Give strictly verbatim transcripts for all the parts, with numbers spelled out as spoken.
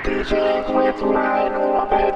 D Js with Mind Orbit.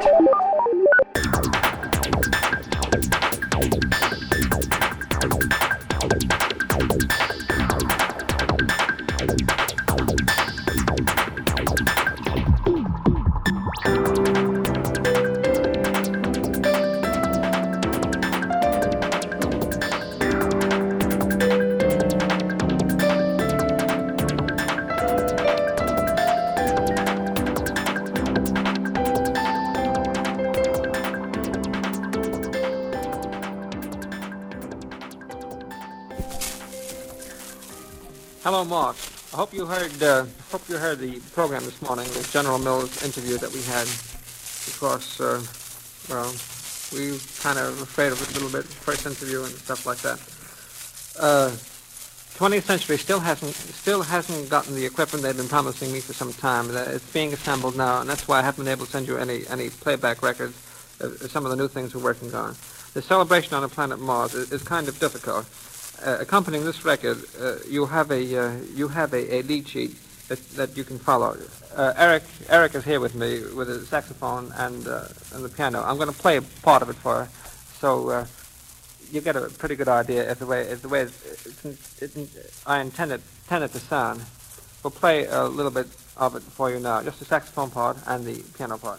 Hello, Mark. I hope you heard. Uh, hope you heard the program this morning, the General Mills interview that we had, because, uh, well, we were kind of afraid of it a little bit, first interview and stuff like that. Uh, twentieth Century still hasn't still hasn't gotten the equipment they've been promising me for some time. It's being assembled now, and that's why I haven't been able to send you any any playback records of some of the new things we're working on. The celebration on the planet Mars is, is kind of difficult. Uh, accompanying this record, uh, you have a uh, you have a, a lead sheet that, that you can follow. Uh, Eric Eric is here with me with a saxophone and uh, and the piano. I'm going to play a part of it for her, so uh, you get a pretty good idea of the way of the way it's, it's, it's, I intend it, intend it to sound. We'll play a little bit of it for you now, just the saxophone part and the piano part.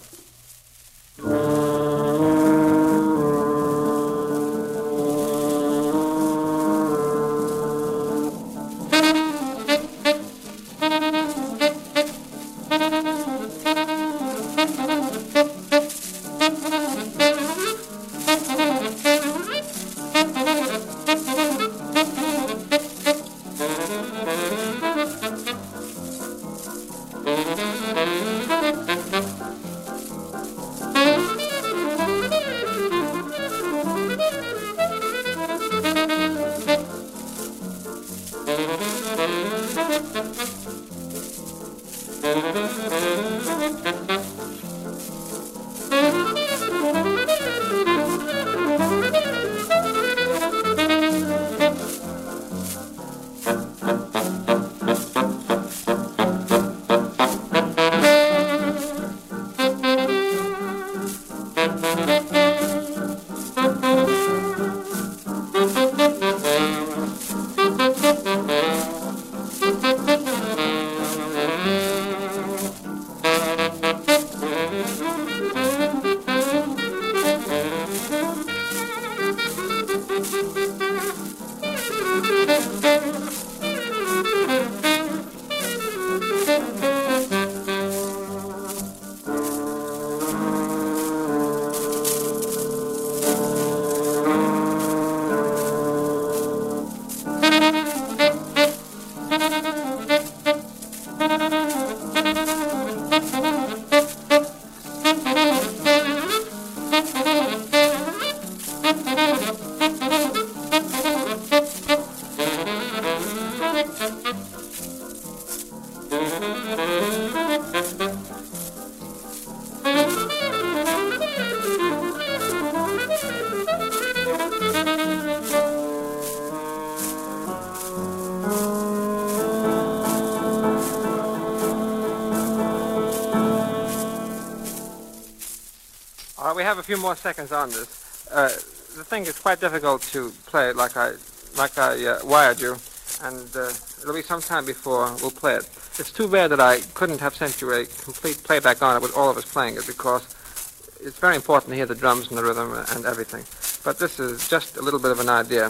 We have a few more seconds on this. Uh, the thing is quite difficult to play like I like I uh, wired you, and uh, it'll be some time before we'll play it. It's too bad that I couldn't have sent you a complete playback on it with all of us playing it, because it's very important to hear the drums and the rhythm and everything. But this is just a little bit of an idea,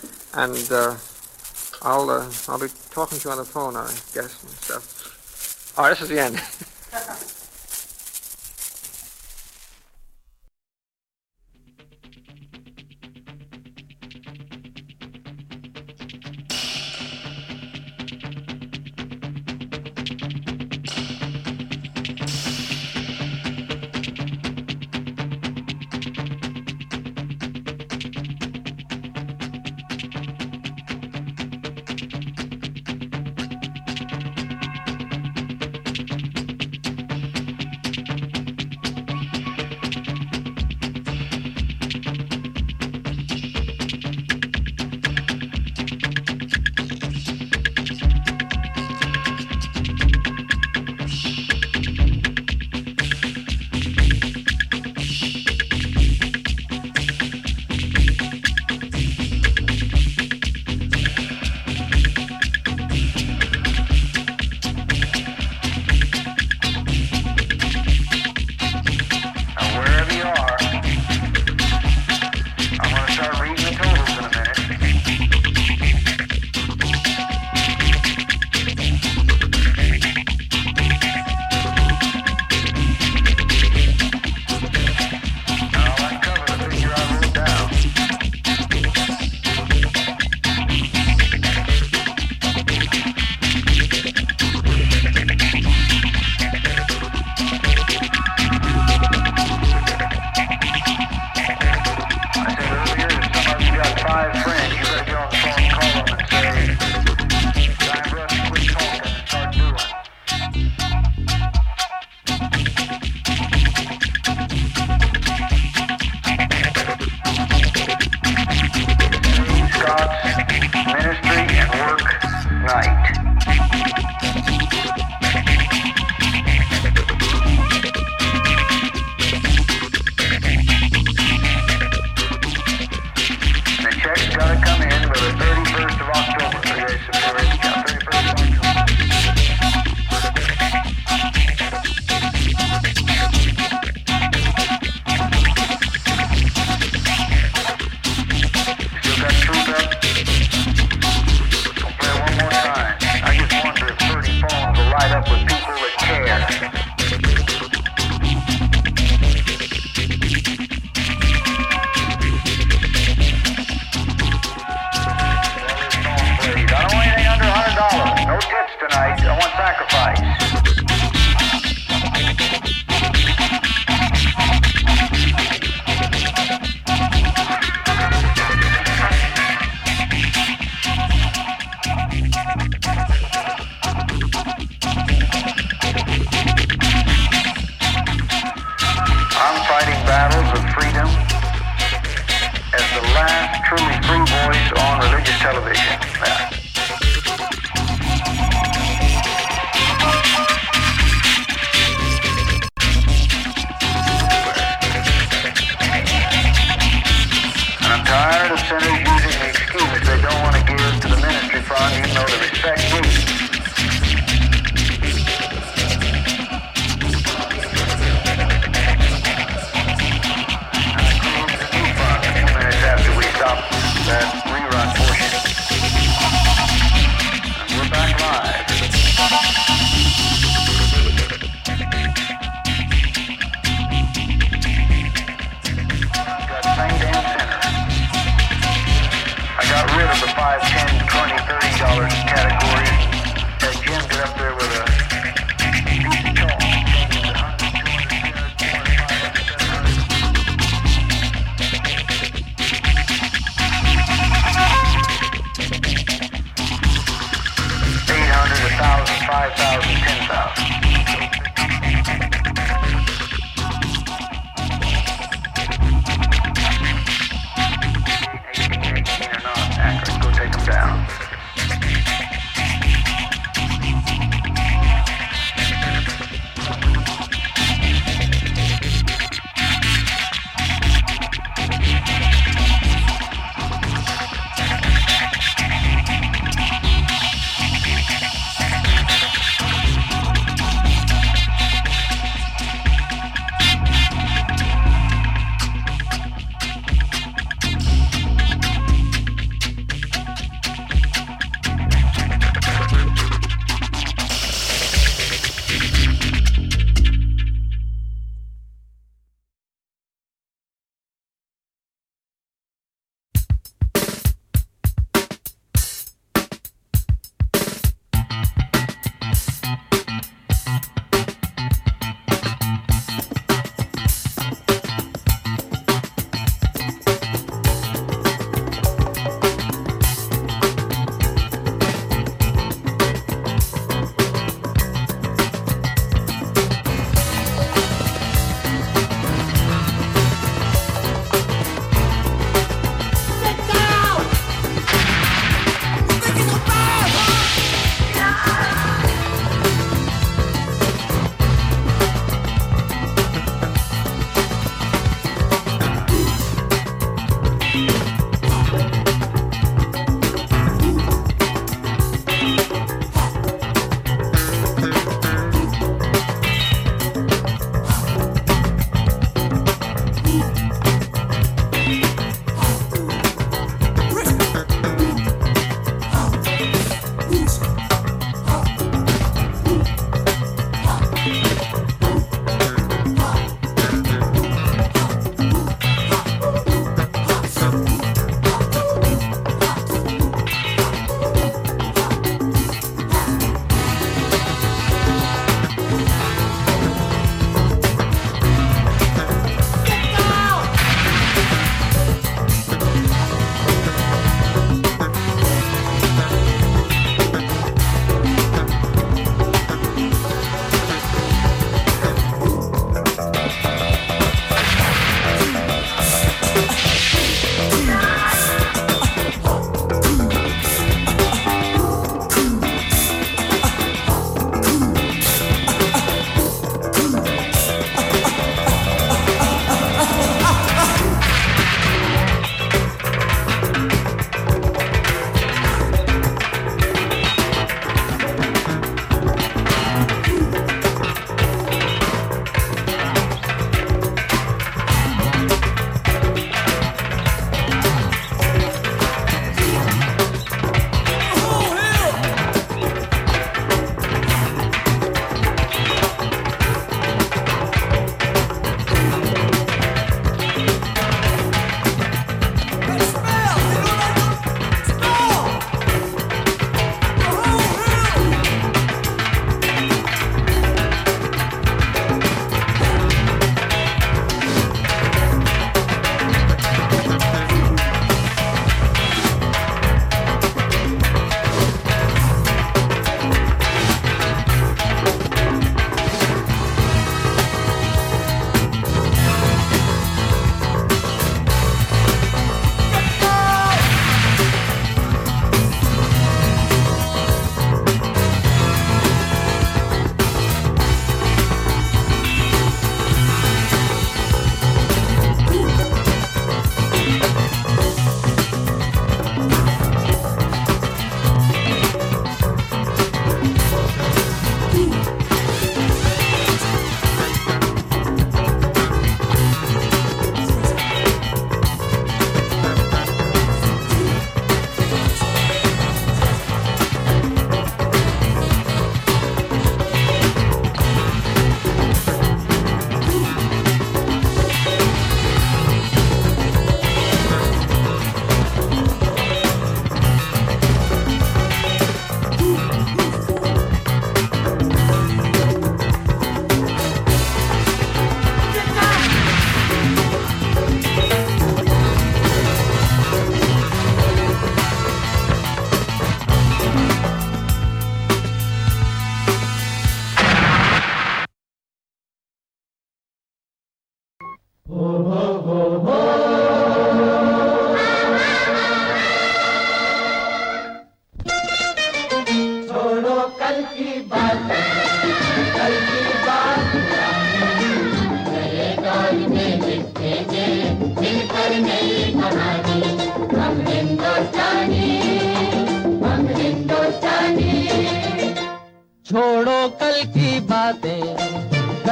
and uh, I'll uh, I'll be talking to you on the phone, I guess, and stuff. All right, this is the end.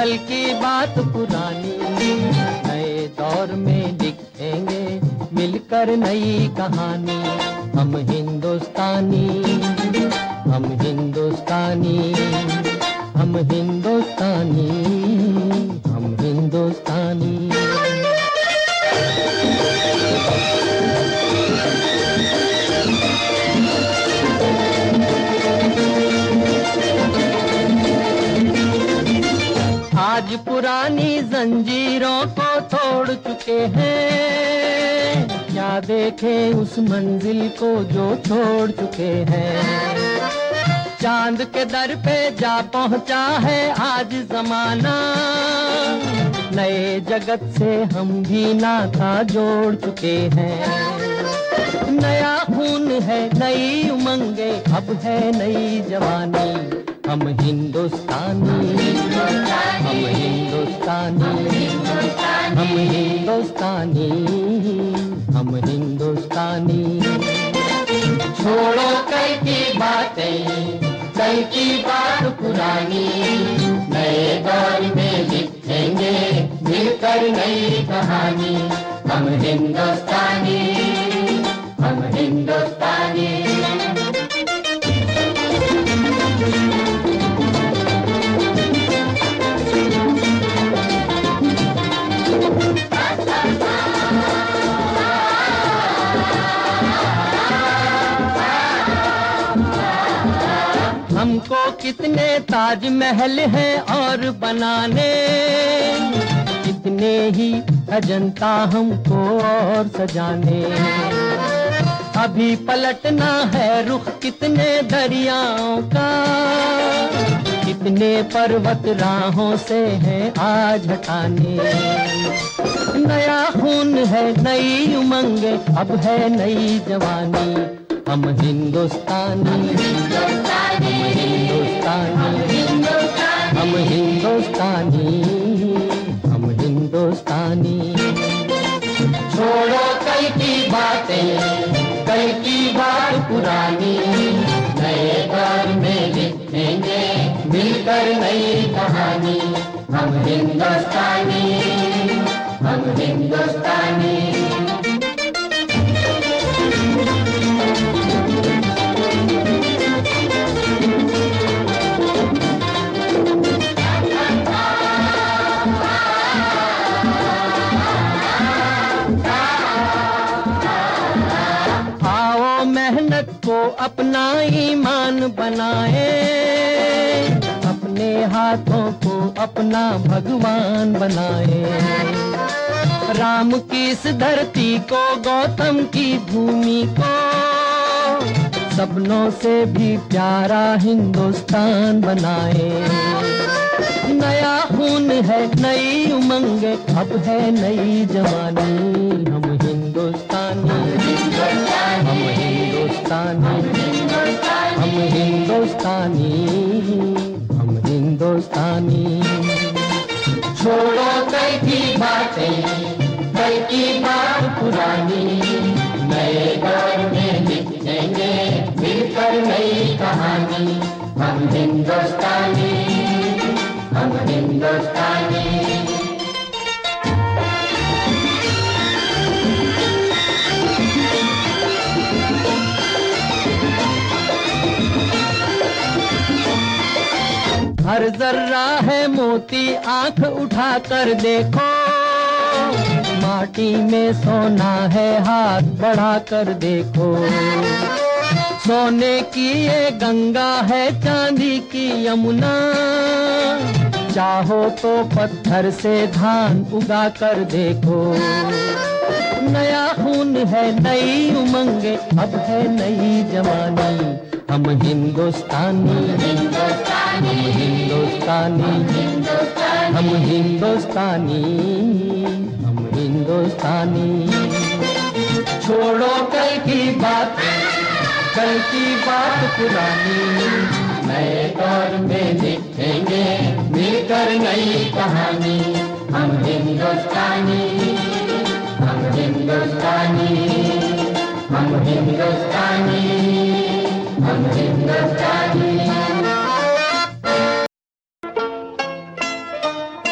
कल की बात पुरानी, नए दौर में लिखेंगे मिलकर नई कहानी। हम हिंदुस्तानी, हम हिंदुस्तानी, हम हिंदुस्तानी, हम हिंदुस्तानी। आज पुरानी जंजीरों को तोड़ चुके हैं, क्या देखें उस मंजिल को जो छोड़ चुके हैं। चांद के दर पे जा पहुंचा है आज जमाना, नए जगत से हम भी नाता जोड़ चुके हैं। नया खून है, नई उमंगे, अब है नई जवानी। हम हिंदुस्तानी, हम हिंदुस्तानी, हम हिंदुस्तानी, हम हिंदुस्तानी। छोड़ो कल की बातें, कल की बात पुरानी, नए दौर में लिखेंगे मिलकर नई कहानी। हम हिंदुस्तानी, हम हिंदुस्तानी। हमको कितने ताजमहल हैं और बनाने, कितने ही अजंता हमको और सजाने। अभी पलटना है रुख कितने दरियाओं का, कितने पर्वत राहों से हैं आज हटाने। नया खून है, नई उमंगे, अब है नई जवानी। हम हिंदुस्तानी, हम हिंदुस्तानी, हम हिंदुस्तानी, हम हिंदुस्तानी। छोड़ो कल की बातें, कल की बात पुरानी, नए दौर में लिखेंगे मिलकर नई कहानी। हम हिंदुस्तानी, हम हिंदुस्तानी। को अपना ईमान बनाए, अपने हाथों को अपना भगवान बनाए। राम की इस धरती को, गौतम की भूमि को, सपनों से भी प्यारा हिंदुस्तान बनाए। नया खून है, नई उमंगे, अब है नई जवानी। हम हिंदुस्तानी, हम हिंदुस्तानी, हम हिंदुस्तानी, हम हिंदुस्तानी। छोड़ो कल की बातें, कल की बात पुरानी, नए दौर में लिखेंगे मिलकर नई कहानी। हम हिंदुस्तानी, हम हिंदुस्तानी। हर जर्रा है मोती, आंख उठा कर देखो, माटी में सोना है, हाथ बढ़ा कर देखो। सोने की ये गंगा है, चांदी की यमुना, चाहो तो पत्थर से धान उगा कर देखो। नया खून है, नई उमंगे, अब है नई जवानी। हम हिंदुस्तानी, हम हिंदुस्तानी, हम हिंदुस्तानी, हम हिंदुस्तानी। छोड़ो कल की बात, कल की बात पुरानी, नए दौर में लिखेंगे मिलकर नई कहानी। हम हिंदुस्तानी, हम हिंदुस्तानी, हम हिंदुस्तानी, हम हिंदुस्तानी।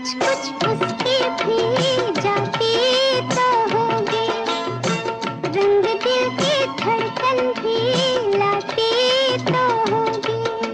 कुछ कुछ उसके भी जाते तो होंगे, रंग दिल की धड़कन भी लाते तो होंगे।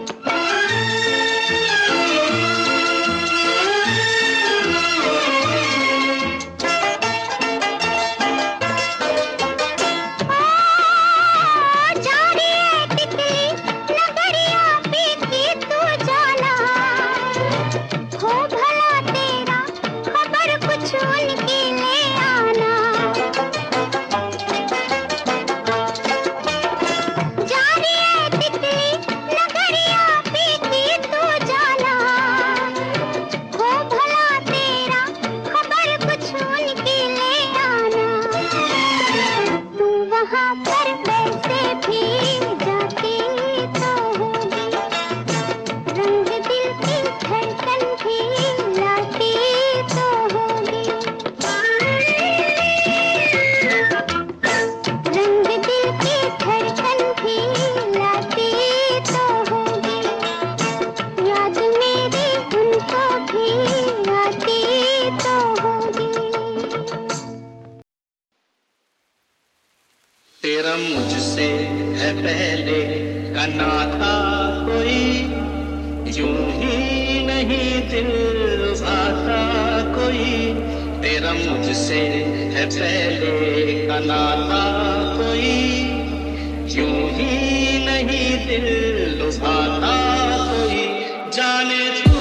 तेरा मुझसे है पहले का नाता कोई, यूं ही नहीं दिल आता कोई। तेरा मुझसे है पहले का नाता कोई, यूं ही नहीं दिल आता कोई। जाने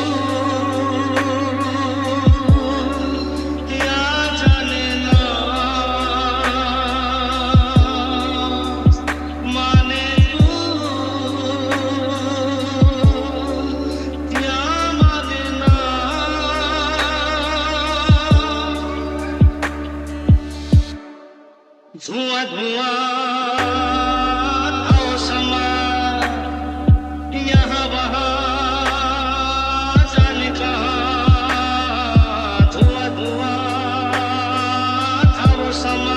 धुआं धुआं था समा, यहाँ वहाँ जाने कहाँ। धुआं धुआं था वो समा,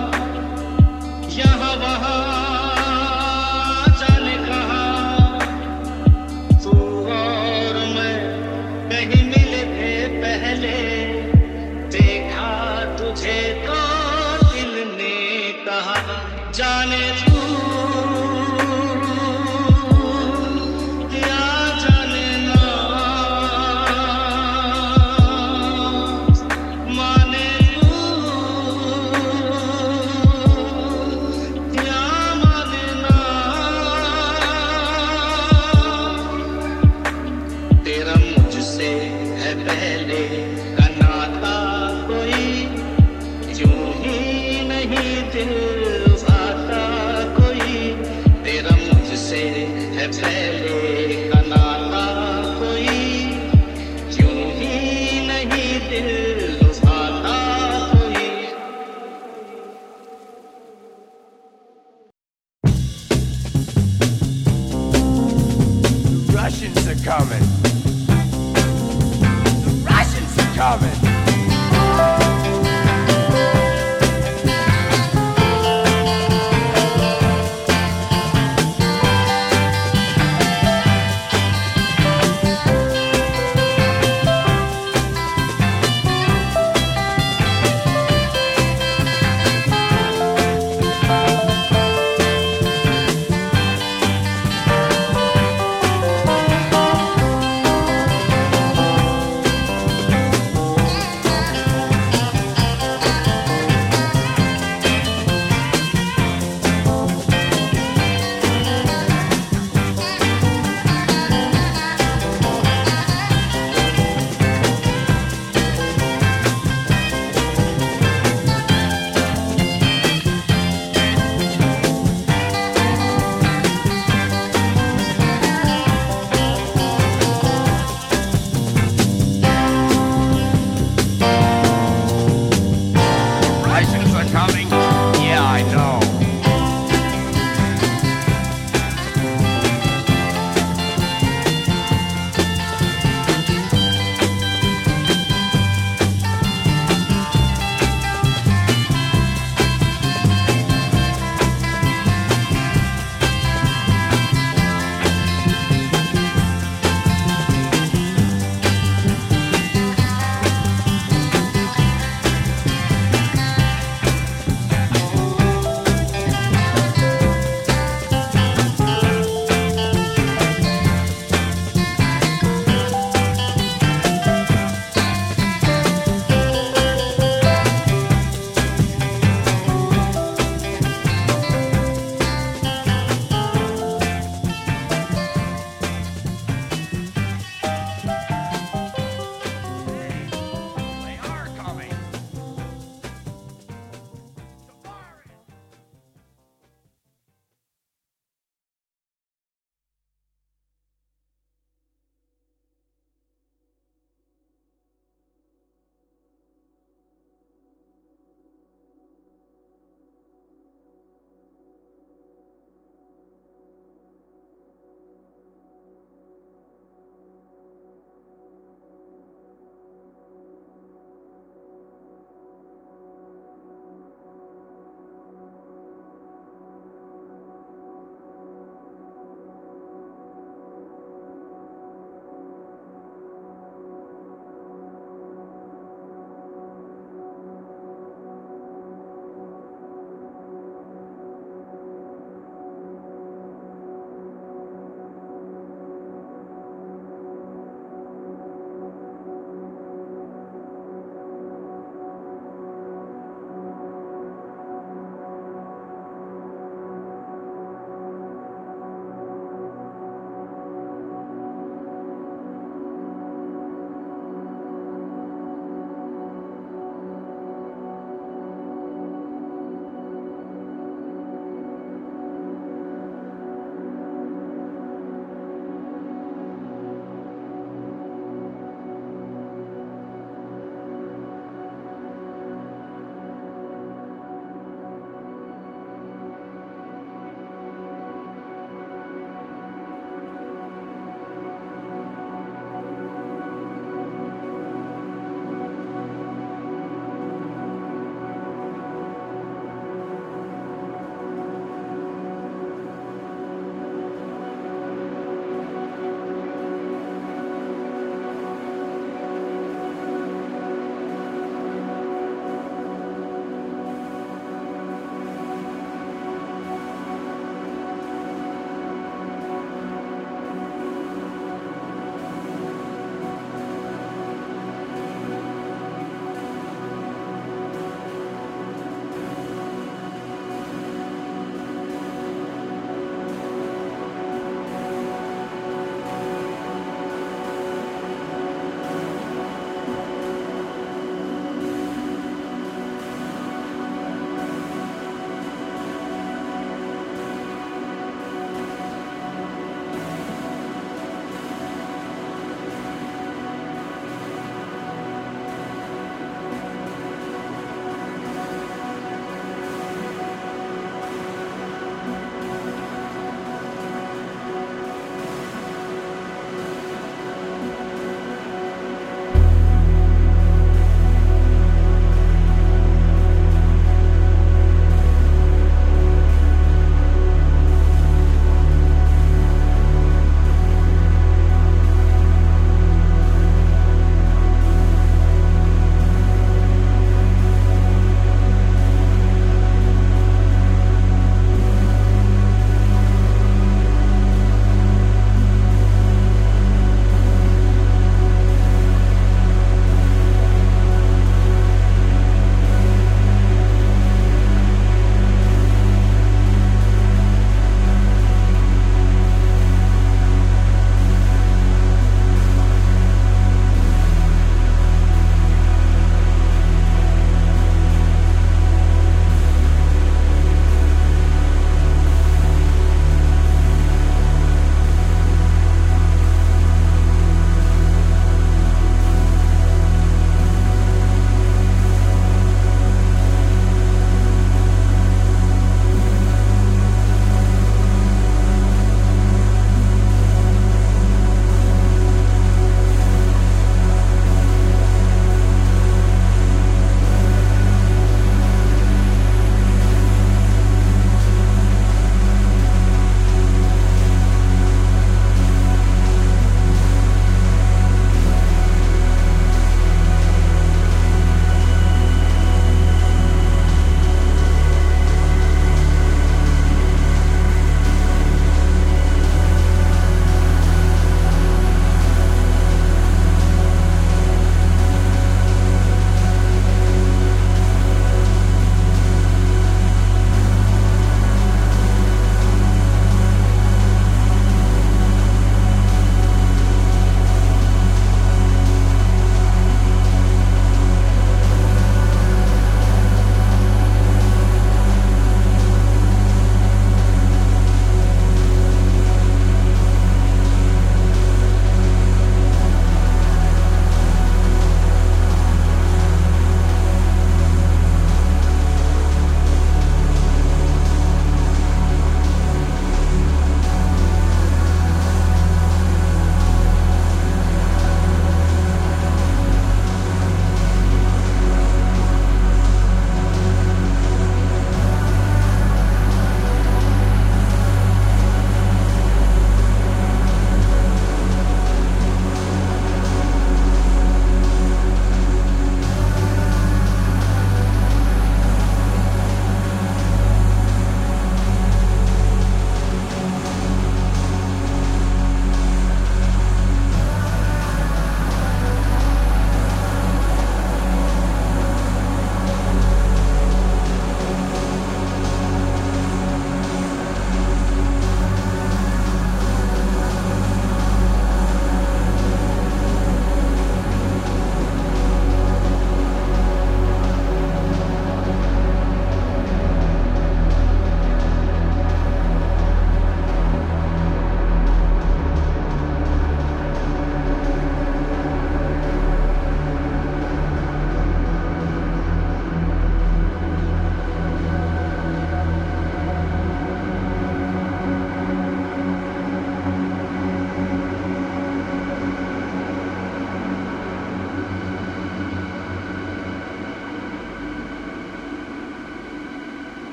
यहाँ वहाँ जाने कहाँ। तू और मैं कहीं मिले थे पहले, देखा तुझे तो जाने तू क्या जाने ना, माने तू क्या माने ना। तेरा मुझसे है पहले का नाता कोई, यूं ही नहीं दिल है पहले का नाता कोई, यूं ही नहीं दिल लुभाता कोई। The Russians are coming. The Russians are coming.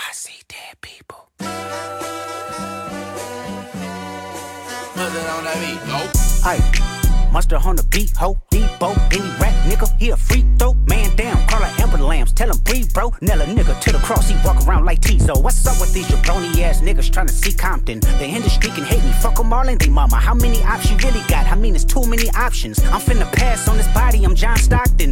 I see dead people. Put that on that beat, go. Aye, monster on the beat, ho, Debo, any rap nigga, he a free throw, man down, call her Amber Lambs, tell him breathe, bro, nail a nigga to the cross, he walk around like Tizo. What's up with these jabroni ass niggas trying to see Compton? The industry can hate me, fuck them all and they mama. How many options you really got? I mean, it's too many options. I'm finna pass on this body, I'm John Stockton.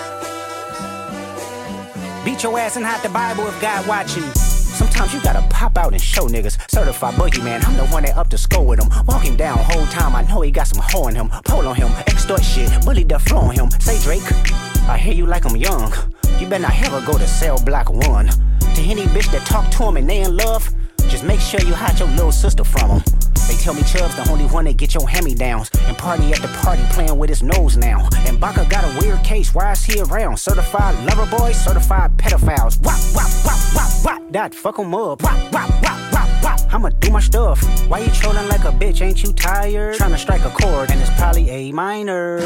Beat your ass and hide the Bible if God watching. Sometimes you gotta pop out and show niggas. Certified boogeyman, I'm the one that up to score with him. Walk him down whole time, I know he got some hoe in him. Pull on him, extort shit, bully the flow on him. Say Drake, I hear you like I'm young. You better not ever go to cell block one. To any bitch that talk to him and they in love, just make sure you hide your little sister from him. They tell me Chubb's the only one that get your hand-me-downs and party at the party playing with his nose now. And Baka got a weird case, why is he around? Certified lover boys, certified pedophiles. Wop, wop, wop, wop, wop, that fuck him up. Wop, wop, wop, wop, wop, I'ma do my stuff. Why you trolling like a bitch, ain't you tired? Trying to strike a chord and it's probably A minor.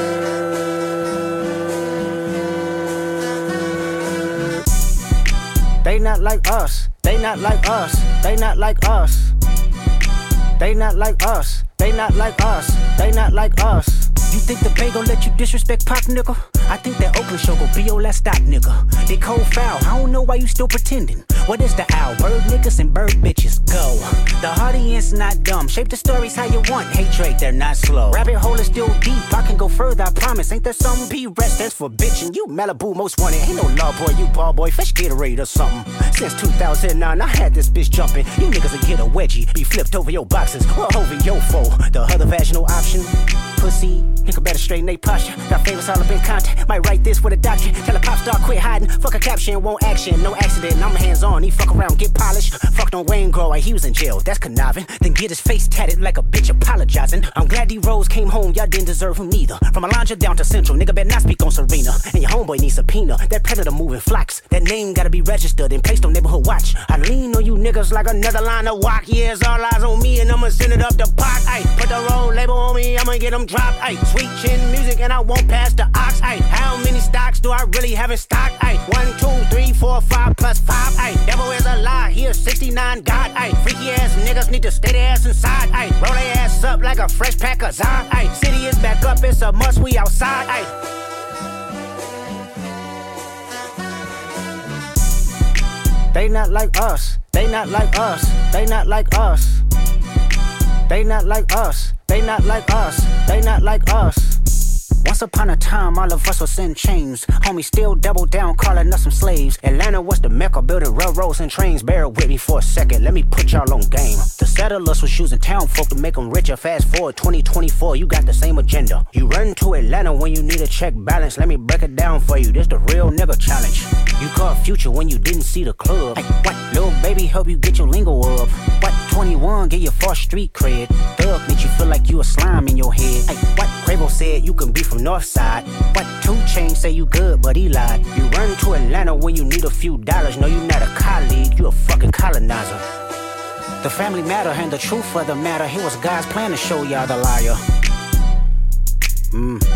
They not like us, they not like us, they not like us. They not like us, they not like us, they not like us. You think the Bay gon' let you disrespect Pac, nigga? I think that Oakland show gon' be your last stop, nigga. They cold foul, I don't know why you still pretending. What is the owl? Bird niggas and bird bitches, go. The audience not dumb, shape the stories how you want. Hey Drake, they're not slow. Rabbit hole is still deep, I can go further, I promise. Ain't there some B-rest stands for bitchin'? You Malibu most wanted, ain't no law boy, you ball boy, fish Gatorade or something. Since two thousand nine, I had this bitch jumping. You niggas will get a wedgie, be flipped over your boxes, or over your foe. The other vaginal option, pussy, nigga better straighten they posture. Got favorites all up in contact, might write this with a doctor. Tell a pop star quit hiding, fuck a caption, won't action. No accident, I'm hands on, he fuck around, get polished. Fucked on Wayne Grow, he was in jail, that's conniving. Then get his face tatted like a bitch apologizing. I'm glad D-Rose came home, y'all didn't deserve him neither. From Alondra down to Central, nigga better not speak on Serena. And your homeboy needs subpoena, that predator moving flocks. That name gotta be registered and placed on neighborhood watch. I lean on you niggas like another line of walk. Yeah, it's all eyes on me and I'ma send it up the pot. Ay, put the roll label on me, I'ma get them dropped. Ay, sweet chin music and I won't pass the ox. Ay, how many stocks do I really have in stock? Ay, one, two, three, four, five plus five. Ay, devil is a lie, here sixty-nine God. Ay, freaky ass niggas need to stay their ass inside. Ay, roll their ass up like a fresh pack of Zod. Ay, city is back up, it's a must, we outside. Ay. They not like us, they not like us, they not like us. They not like us, they not like us, they not like us. Once upon a time, all of us was in chains. Homie still double down, calling us some slaves. Atlanta was the mecca, building railroads and trains. Bear with me for a second, let me put y'all on game. The settlers was using town folk to make them richer. Fast forward twenty twenty-four, you got the same agenda. You run to Atlanta when you need a check balance. Let me break it down for you, this the real nigga challenge. You caught Future when you didn't see the club. Hey, what? Lil' baby help you get your lingo up. What? twenty-one, get your false street cred. Thug makes you feel like you a slime in your head. Hey, what? Quavo said you can be from Northside. What? two Chainz say you good, but he lied. You run to Atlanta when you need a few dollars. No, you not a colleague, you a fucking colonizer. The family matter and the truth of the matter. It was God's plan to show y'all the liar. Mmm.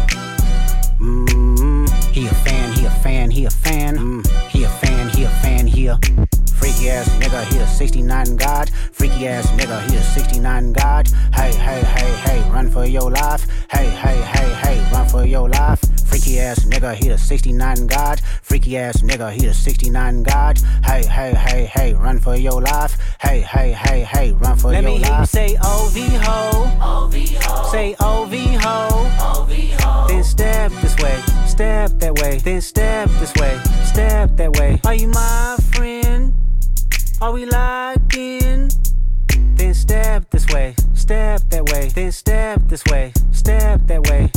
Mmm. He a fan, he a fan, he a fan. Mm. He a fan, he a fan, he a freaky ass nigga, he a sixty-nine God. Freaky ass nigga, he a sixty-nine God. Hey, hey, hey, hey, run for your life. Hey, hey, hey, hey, run for your life. Freaky ass nigga, he a sixty-nine God. Freaky ass nigga, he a sixty-nine God. Hey, hey, hey, hey, run for your life. Hey, hey, hey, hey, run for Let your life. Let me hear you say O V ho. O V ho. Say O V ho. O V ho. Then step this way, step that way. Then step this way, step that way. Are you my friend? Are we locked in? Then step this way, step that way. Then step this way, step that way.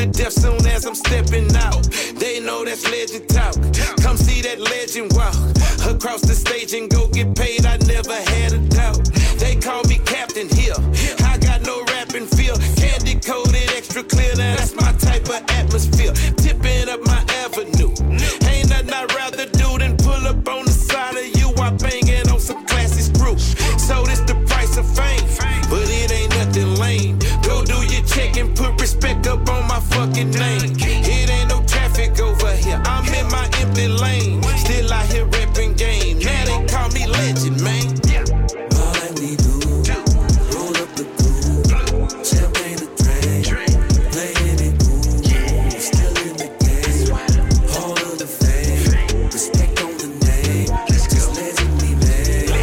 to death soon as I'm stepping out. They know that's legend talk. Come see that legend walk. Across the stage and go get paid, I never had a doubt. They call me Captain Hill. I got no rapping feel. Candy coated, extra clear, now that's my type of atmosphere. Tipping up my avenue. Ain't nothing I'd rather do than pull up on the side of you. I banging on some classy screw. So this the price of fame, but it ain't nothing lame. Go do your check and put respect up on my fucking name. It ain't no traffic over here. I'm in my empty lane. Still out here repping game. Now they call me legend, man. All that we do, roll up the pool, champagne to drink, playing it cool, still in the game, all of the fame, respect on the name, just legend we made.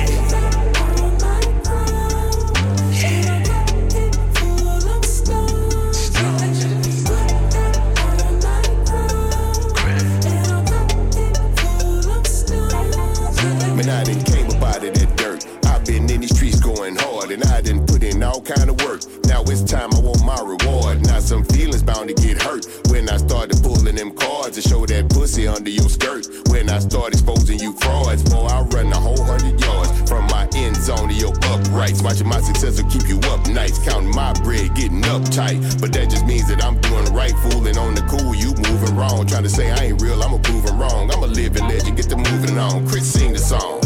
Man, I done came up out of that dirt. I've been in these streets going hard, and I done put in all kind of work. Now it's time I want my reward. Now some feelings bound to get hurt when I started pulling them cards to show that pussy under your skirt. When I start exposing you frauds, boy, I run a whole hundred yards from my end zone to your uprights. Watching my success will keep you up nights, counting my bread, getting uptight. But that just means that I'm doing the right, fooling on the cool. You moving wrong, trying to say I ain't real, I'ma prove 'em wrong. I'm a living legend, get the moving on. Chris, sing the song.